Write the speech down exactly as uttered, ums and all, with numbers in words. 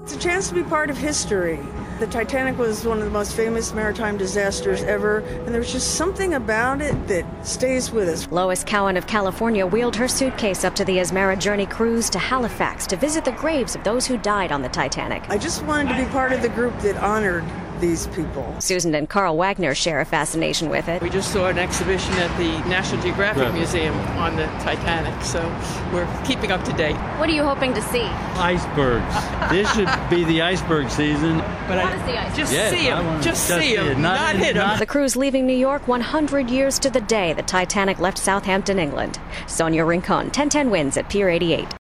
It's a chance to be part of history. The Titanic was one of the most famous maritime disasters ever, and there's just something about it that stays with us. Lois Cowan of California wheeled her suitcase up to the Asmara Journey cruise to Halifax to visit the graves of those who died on the Titanic. I just wanted to be part of the group that honored these people. Susan and Carl Wagner share a fascination with it. We just saw an exhibition at the National Geographic Right. Museum on the Titanic, so we're keeping up to date. What are you hoping to see? Icebergs. This should be the iceberg season. But I, want to see icebergs. just Yes, see I them, wanna just just see see them, it, not, not- hit them. not- The cruise leaving New York one hundred years to the day the Titanic left Southampton, England. Sonia Rincon, ten ten Wins at Pier eighty-eight.